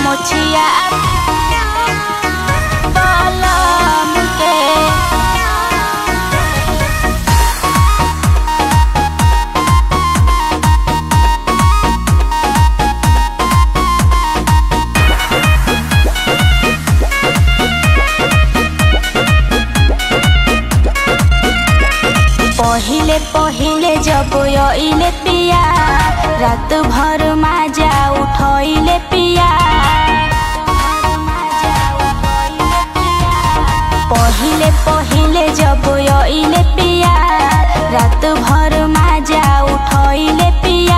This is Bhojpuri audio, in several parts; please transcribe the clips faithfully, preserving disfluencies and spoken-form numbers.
मोछिया बलम के। पहिले पहिले जब आइले पिया रात भर माजा उठैले पिया। पहिले पहिले जब आइले पिया रात भर माजा उठैले पिया।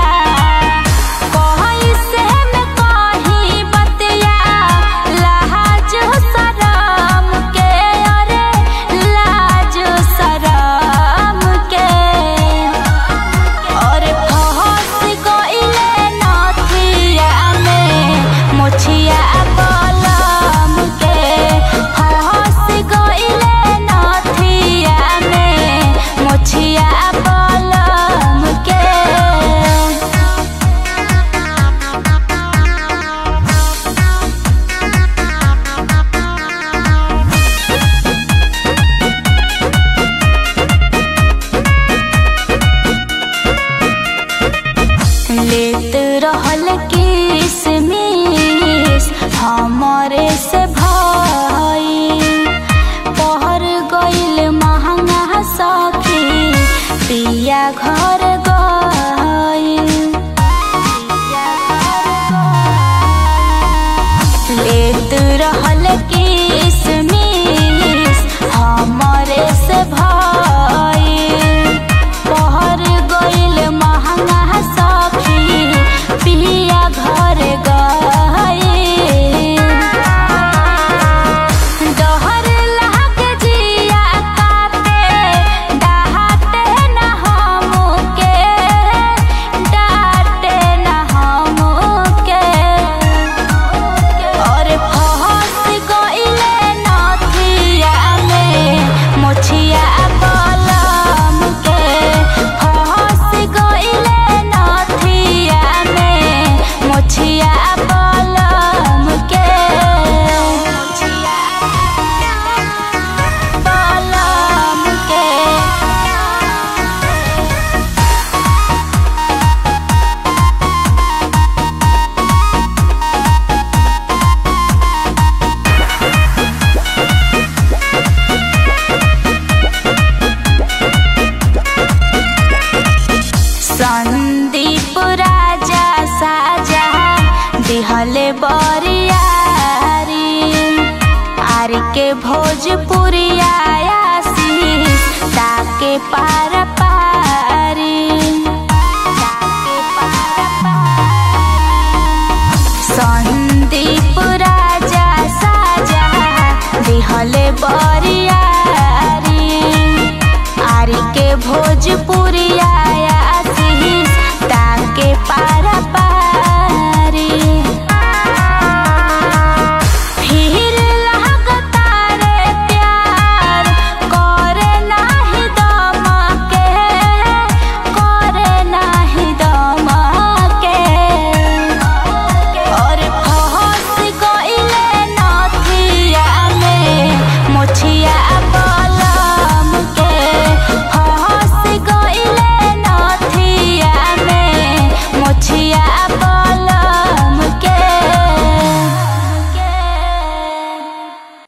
कैसे में कहीं बतिया लाज शरम के, अरे लाज शरम के। और फंस गइले नथिया में मोछिया बलम के। फंस गइले नथिया में मोछिया बलम के। लेत रहल किसमिस हमरे से भाई। पहर गइल महंगा सखी पिया घर गइल। लेत रहल किसमिस हमरे से भाई। पहर गइल महंगा सखी पिया घर गइल। डहर लाग जिया काटे डाटे न हमके, डाटे न हमके। और फंस गइले नथिया में मोछिया बलम के। फंस गइले नथिया में मोछिया बलम के। बलम के। संदीप राजा साजा दिहले बरियारी। आर के भोजपुरिया आशीष ताके पार